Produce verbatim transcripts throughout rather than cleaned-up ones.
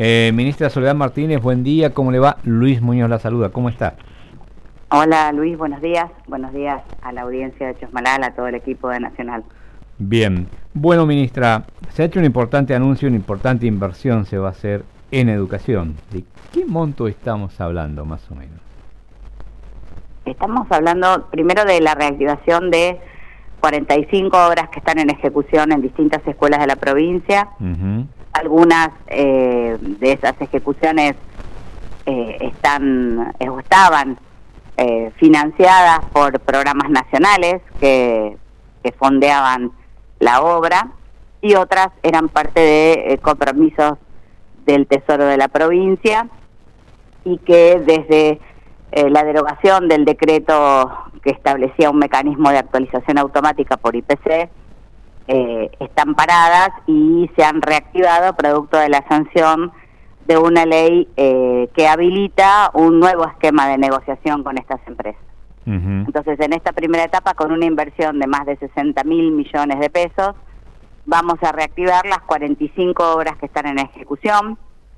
Eh, ministra Soledad Martínez, buen día, ¿cómo le va? Luis Muñoz la saluda, ¿cómo está? Hola Luis, buenos días, buenos días a la audiencia de Chosmalal, a todo el equipo de Nacional. Bien, bueno ministra, se ha hecho un importante anuncio, una importante inversión se va a hacer en educación. ¿De qué monto estamos hablando más o menos? Estamos hablando primero de la reactivación de cuarenta y cinco obras que están en ejecución en distintas escuelas de la provincia. Uh-huh. Algunas eh, de esas ejecuciones eh, están o estaban eh, financiadas por programas nacionales que, que fondeaban la obra, y otras eran parte de eh, compromisos del Tesoro de la provincia, y que desde eh, la derogación del decreto que establecía un mecanismo de actualización automática por I P C, eh, están paradas y se han reactivado producto de la sanción de una ley eh, que habilita un nuevo esquema de negociación con estas empresas. Uh-huh. Entonces, en esta primera etapa, con una inversión de más de sesenta mil millones de pesos, vamos a reactivar las cuarenta y cinco obras que están en ejecución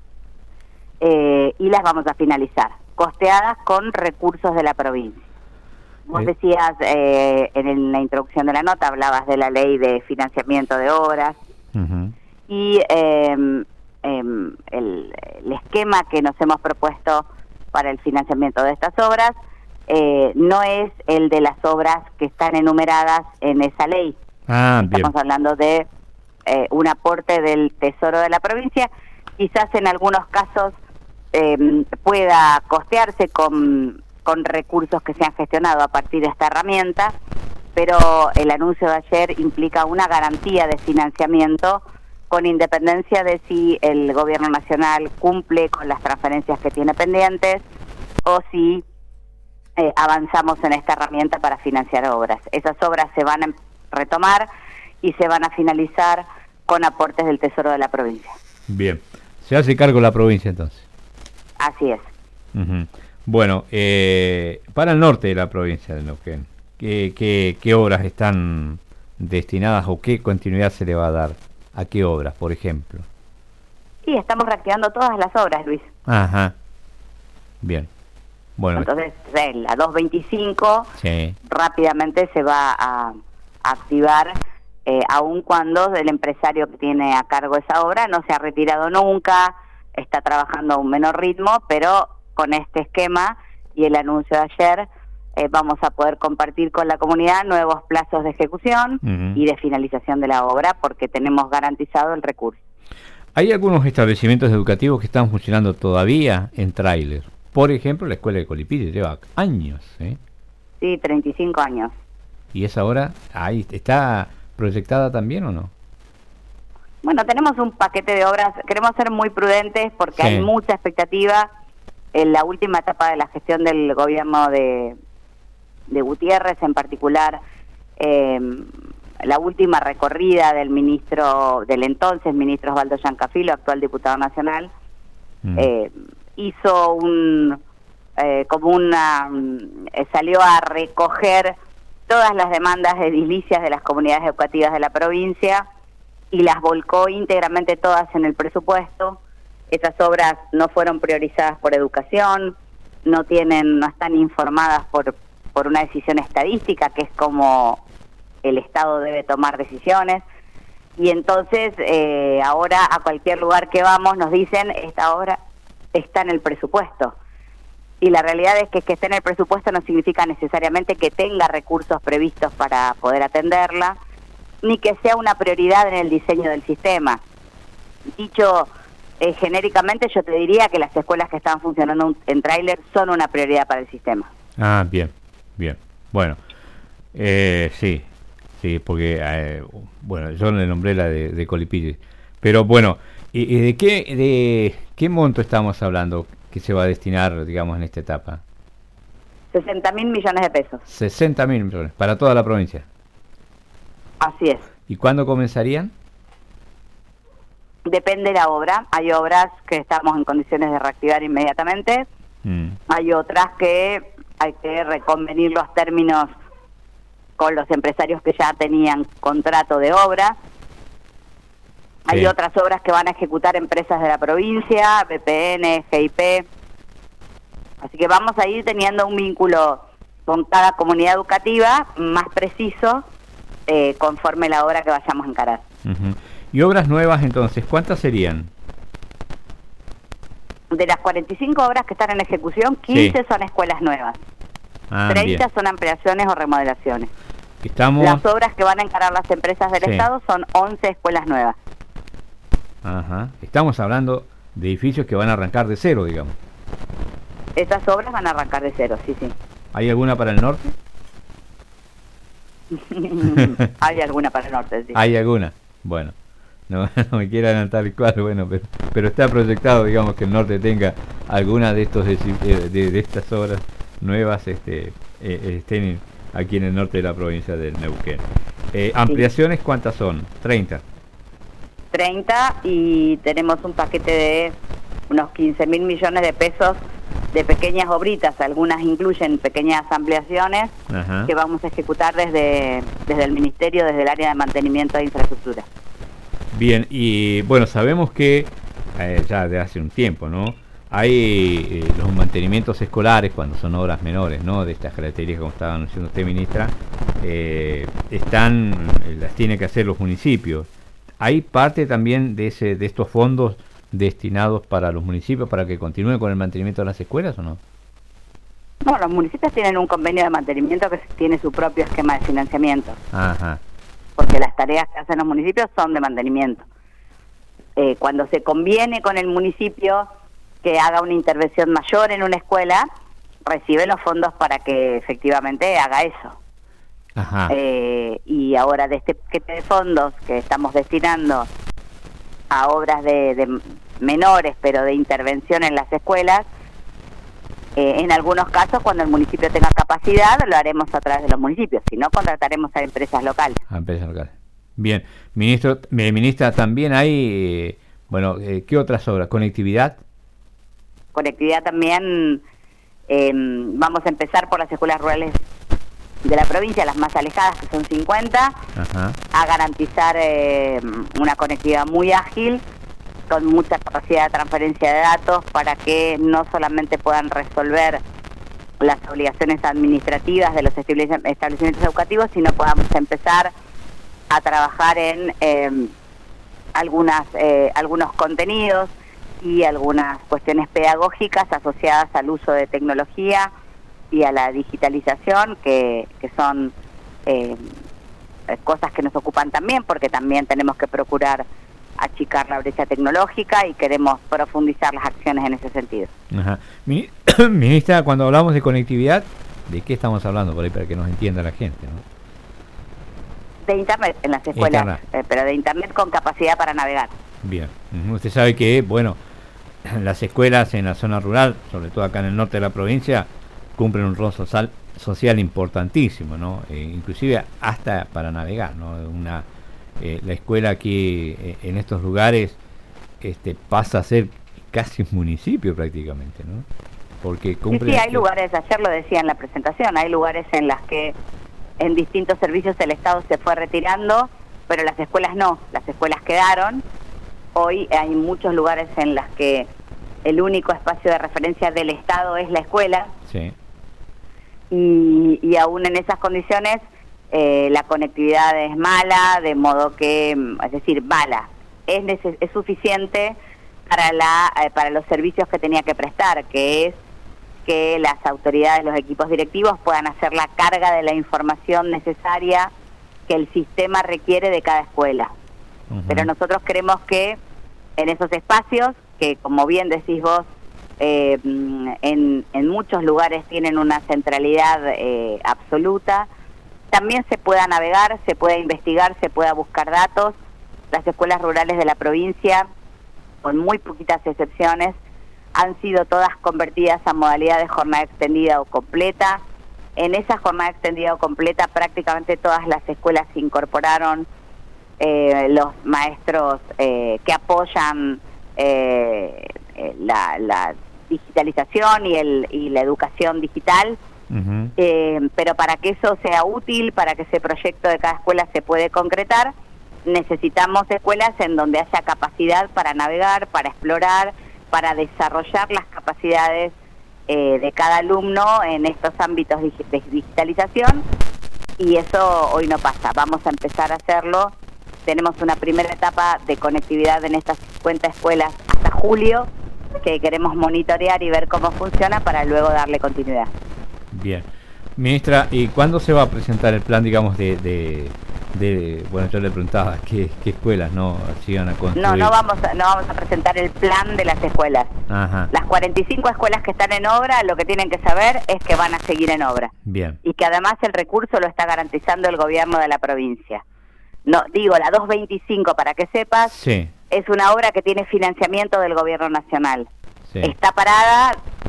eh, y las vamos a finalizar, costeadas con recursos de la provincia. Vos eh. decías, eh, en, el, en la introducción de la nota, hablabas de la ley de financiamiento de obras, uh-huh. y eh, eh, el, el esquema que nos hemos propuesto para el financiamiento de estas obras eh, no es el de las obras que están enumeradas en esa ley. Ah, Estamos bien. hablando de eh, un aporte del Tesoro de la provincia, quizás en algunos casos eh, pueda costearse con, con recursos que se han gestionado a partir de esta herramienta, pero el anuncio de ayer implica una garantía de financiamiento con independencia de si el gobierno nacional cumple con las transferencias que tiene pendientes o si eh, avanzamos en esta herramienta para financiar obras. Esas obras se van a retomar y se van a finalizar con aportes del Tesoro de la provincia. Bien, se hace cargo la provincia entonces. Así es. Uh-huh. Bueno, eh, para el norte de la provincia de Neuquén, ¿qué, qué, qué obras están destinadas o qué continuidad se le va a dar? ¿A qué obras, por ejemplo? Sí, estamos reactivando todas las obras, Luis. Ajá, bien. Bueno, entonces, en la doscientos veinticinco sí. rápidamente se va a activar, eh, aun cuando el empresario que tiene a cargo esa obra no se ha retirado nunca, está trabajando a un menor ritmo, pero con este esquema y el anuncio de ayer eh, vamos a poder compartir con la comunidad nuevos plazos de ejecución uh-huh. y de finalización de la obra, porque tenemos garantizado el recurso. ¿Hay algunos establecimientos educativos que están funcionando todavía en tráiler? Por ejemplo, la escuela de Colipille lleva años, ¿eh? Sí, treinta y cinco años. ¿Y esa obra ahí está proyectada también o no? Bueno, tenemos un paquete de obras, queremos ser muy prudentes porque sí. hay mucha expectativa. En la última etapa de la gestión del gobierno de, de Gutiérrez, en particular, eh, la última recorrida del ministro, del entonces ministro Osvaldo Giancafilo, actual diputado nacional, mm. eh, hizo un, eh, como una, eh, salió a recoger todas las demandas edilicias de las comunidades educativas de la provincia y las volcó íntegramente todas en el presupuesto. Esas obras no fueron priorizadas por educación, no tienen, no están informadas por, por una decisión estadística, que es como el Estado debe tomar decisiones. Y entonces eh, ahora a cualquier lugar que vamos nos dicen, esta obra está en el presupuesto. Y la realidad es que que esté en el presupuesto no significa necesariamente que tenga recursos previstos para poder atenderla, ni que sea una prioridad en el diseño del sistema. Dicho eh, genéricamente, yo te diría que las escuelas que están funcionando en tráiler son una prioridad para el sistema. Ah, bien, bien. Bueno, eh, sí, sí, porque, eh, bueno, yo le nombré la de, de Colipille. Pero bueno, ¿y, y de qué de qué monto estamos hablando que se va a destinar, digamos, en esta etapa? sesenta mil millones de pesos. sesenta mil millones, para toda la provincia. Así es. ¿Y cuándo comenzarían? Depende de la obra. Hay obras que estamos en condiciones de reactivar inmediatamente. Mm. Hay otras que hay que reconvenir los términos con los empresarios que ya tenían contrato de obra. Hay sí. otras obras que van a ejecutar empresas de la provincia, B P N, G I P. Así que vamos a ir teniendo un vínculo con cada comunidad educativa más preciso eh, conforme la obra que vayamos a encarar. Uh-huh. ¿Y obras nuevas entonces, cuántas serían? De las cuarenta y cinco obras que están en ejecución, quince sí. son escuelas nuevas. Ah, treinta bien. son ampliaciones o remodelaciones. Estamos... Las obras que van a encarar las empresas del sí. Estado son once escuelas nuevas. Ajá. Estamos hablando de edificios que van a arrancar de cero, digamos. Esas obras van a arrancar de cero, sí, sí. ¿Hay alguna para el norte? Hay alguna para el norte, sí. Hay alguna. Bueno, no, no me quiero adelantar el cuadro, bueno, pero, pero está proyectado, digamos, que el norte tenga alguna de estos de, de, de estas obras nuevas, este, eh, estén aquí en el norte de la provincia del Neuquén. Eh, ¿Ampliaciones cuántas son? treinta. treinta y tenemos un paquete de unos quince mil millones de pesos de pequeñas obritas, algunas incluyen pequeñas ampliaciones. Ajá. Que vamos a ejecutar desde, desde el Ministerio, desde el área de mantenimiento de infraestructura. Bien, y bueno, sabemos que eh, ya de hace un tiempo, ¿no? Hay eh, los mantenimientos escolares cuando son obras menores, ¿no? De estas características, como estaba anunciando usted, ministra, eh, están, eh, las tienen que hacer los municipios. ¿Hay parte también de ese de estos fondos destinados para los municipios para que continúen con el mantenimiento de las escuelas o no? No, los municipios tienen un convenio de mantenimiento que tiene su propio esquema de financiamiento. Ajá. Porque las tareas que hacen los municipios son de mantenimiento. Eh, cuando se conviene con el municipio que haga una intervención mayor en una escuela, recibe los fondos para que efectivamente haga eso. Ajá. Eh, y ahora de este paquete de fondos que estamos destinando a obras de, de menores, pero de intervención en las escuelas, eh, en algunos casos, cuando el municipio tenga capacidad, lo haremos a través de los municipios, si no, contrataremos a empresas locales. A empresas locales. Bien. Ministro, eh, ministra, también hay, eh, bueno, eh, ¿qué otras obras? ¿Conectividad? Conectividad también, eh, vamos a empezar por las escuelas rurales de la provincia, las más alejadas, que son cincuenta, Ajá. a garantizar eh, una conectividad muy ágil, con mucha capacidad de transferencia de datos, para que no solamente puedan resolver las obligaciones administrativas de los establecimientos educativos, sino podamos empezar a trabajar en eh, algunas eh, algunos contenidos y algunas cuestiones pedagógicas asociadas al uso de tecnología y a la digitalización, que, que son eh, cosas que nos ocupan también, porque también tenemos que procurar achicar la brecha tecnológica y queremos profundizar las acciones en ese sentido. Ajá. Ministra, cuando hablamos de conectividad, ¿de qué estamos hablando por ahí para que nos entienda la gente, ¿no? De internet en las escuelas, eh, pero de internet con capacidad para navegar. Bien, usted sabe que, bueno, las escuelas en la zona rural, sobre todo acá en el norte de la provincia, cumplen un rol social, social importantísimo, ¿no? Eh, inclusive hasta para navegar, ¿no? Una, eh, la escuela aquí eh, en estos lugares este, pasa a ser casi un municipio prácticamente, ¿no? Porque cumple... Sí, sí, hay lugares, ayer lo decía en la presentación, hay lugares en las que en distintos servicios el Estado se fue retirando, pero las escuelas no, las escuelas quedaron. Hoy hay muchos lugares en las que el único espacio de referencia del Estado es la escuela. Sí. Y, y aún en esas condiciones eh, la conectividad es mala, de modo que, es decir, mala, es, neces- es suficiente para, la, eh, para los servicios que tenía que prestar, que es que las autoridades, los equipos directivos puedan hacer la carga de la información necesaria que el sistema requiere de cada escuela. Uh-huh. Pero nosotros queremos que en esos espacios, que como bien decís vos, eh, en, en muchos lugares tienen una centralidad eh, absoluta, también se pueda navegar, se pueda investigar, se pueda buscar datos. Las escuelas rurales de la provincia, con muy poquitas excepciones, han sido todas convertidas a modalidad de jornada extendida o completa. En esa jornada extendida o completa prácticamente todas las escuelas incorporaron eh, los maestros eh, que apoyan eh, la, la digitalización y, el, y la educación digital. Uh-huh. eh, pero para que eso sea útil, para que ese proyecto de cada escuela se puede concretar, necesitamos escuelas en donde haya capacidad para navegar, para explorar, para desarrollar las capacidades eh, de cada alumno en estos ámbitos de digitalización, y eso hoy no pasa. Vamos a empezar a hacerlo. Tenemos una primera etapa de conectividad en estas cincuenta escuelas hasta julio, que queremos monitorear y ver cómo funciona para luego darle continuidad. Bien. Ministra, ¿y cuándo se va a presentar el plan, digamos, de... de, de bueno, yo le preguntaba qué, qué escuelas no sigan a construir? No, no vamos, a, no vamos a presentar el plan de las escuelas. Ajá. Las cuarenta y cinco escuelas que están en obra, lo que tienen que saber es que van a seguir en obra. Bien. Y que además el recurso lo está garantizando el gobierno de la provincia. No, digo, la doscientos veinticinco, para que sepas, sí, es una obra que tiene financiamiento del gobierno nacional. Sí. Está parada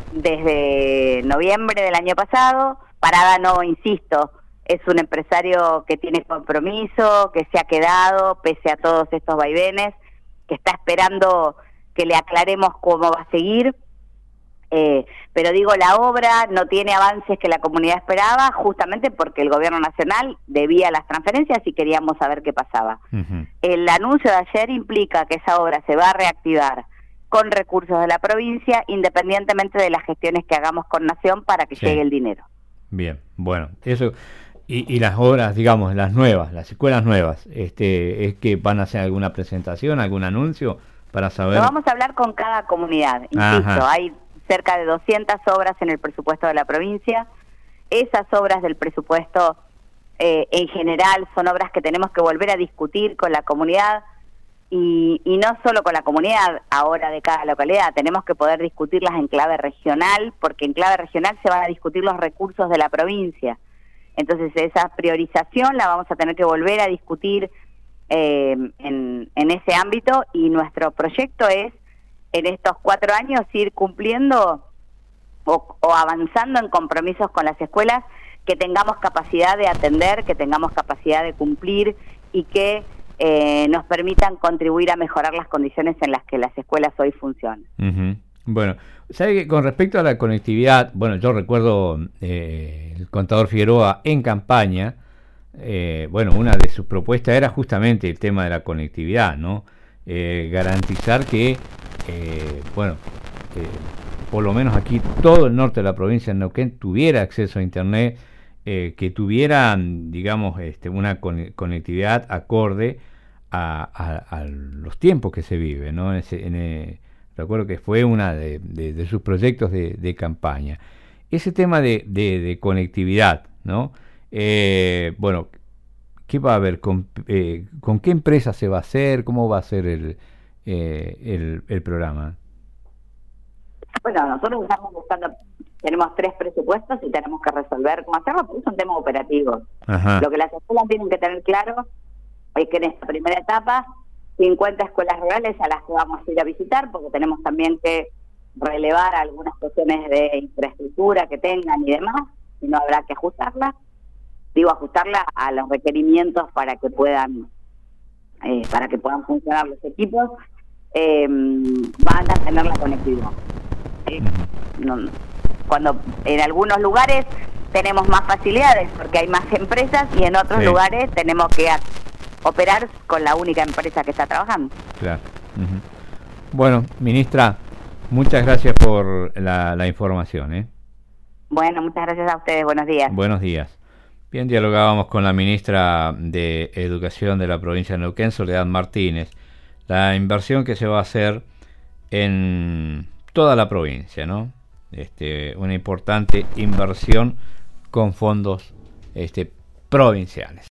desde noviembre del año pasado. Parada no, insisto, es un empresario que tiene compromiso, que se ha quedado pese a todos estos vaivenes, que está esperando que le aclaremos cómo va a seguir. Eh, pero digo, la obra no tiene avances que la comunidad esperaba, justamente porque el gobierno nacional debía las transferencias y queríamos saber qué pasaba. Uh-huh. El anuncio de ayer implica que esa obra se va a reactivar con recursos de la provincia, independientemente de las gestiones que hagamos con Nación para que sí. llegue el dinero. Bien, bueno, eso. Y, y las obras, digamos, las nuevas, las escuelas nuevas, este, ¿es que van a hacer alguna presentación, algún anuncio para saber? Lo vamos a hablar con cada comunidad, insisto. Ajá. Hay cerca de doscientas obras en el presupuesto de la provincia. Esas obras del presupuesto, eh, en general, son obras que tenemos que volver a discutir con la comunidad, y, y no solo con la comunidad ahora de cada localidad. Tenemos que poder discutirlas en clave regional, porque en clave regional se van a discutir los recursos de la provincia. Entonces esa priorización la vamos a tener que volver a discutir eh, en, en ese ámbito, y nuestro proyecto es en estos cuatro años ir cumpliendo o, o avanzando en compromisos con las escuelas, que tengamos capacidad de atender, que tengamos capacidad de cumplir, y que eh, nos permitan contribuir a mejorar las condiciones en las que las escuelas hoy funcionan. Uh-huh. Bueno, ¿sabe que con respecto a la conectividad, bueno, yo recuerdo eh, el contador Figueroa en campaña, eh, bueno, una de sus propuestas era justamente el tema de la conectividad, ¿no? Eh, garantizar que, eh, bueno, eh, por lo menos aquí todo el norte de la provincia de Neuquén tuviera acceso a Internet, eh, que tuvieran, digamos, este, una con- conectividad acorde a, a, a los tiempos que se viven, ¿no? En ese, en el, recuerdo que fue una de, de, de sus proyectos de, de campaña. Ese tema de, de, de conectividad, ¿no? Eh, bueno, ¿qué va a haber? ¿Con, eh, ¿Con qué empresa se va a hacer? ¿Cómo va a ser el, eh, el, el programa? Bueno, nosotros estamos buscando, tenemos tres presupuestos y tenemos que resolver cómo hacerlo, porque es un tema operativo. Ajá. Lo que las escuelas tienen que tener claro es que en esta primera etapa, cincuenta escuelas rurales a las que vamos a ir a visitar, porque tenemos también que relevar algunas cuestiones de infraestructura que tengan y demás, y no habrá que ajustarlas. Digo, ajustarla a los requerimientos para que puedan eh, para que puedan funcionar los equipos. Eh, van a tener la conectividad. Eh, no, cuando en algunos lugares tenemos más facilidades porque hay más empresas, y en otros sí. lugares tenemos que a, operar con la única empresa que está trabajando. Claro. Uh-huh. Bueno, ministra, muchas gracias por la, la información, ¿eh? Bueno, muchas gracias a ustedes. Buenos días. Buenos días. Bien, dialogábamos con la ministra de Educación de la provincia de Neuquén, Soledad Martínez, la inversión que se va a hacer en toda la provincia, ¿no? Este, una importante inversión con fondos este, provinciales.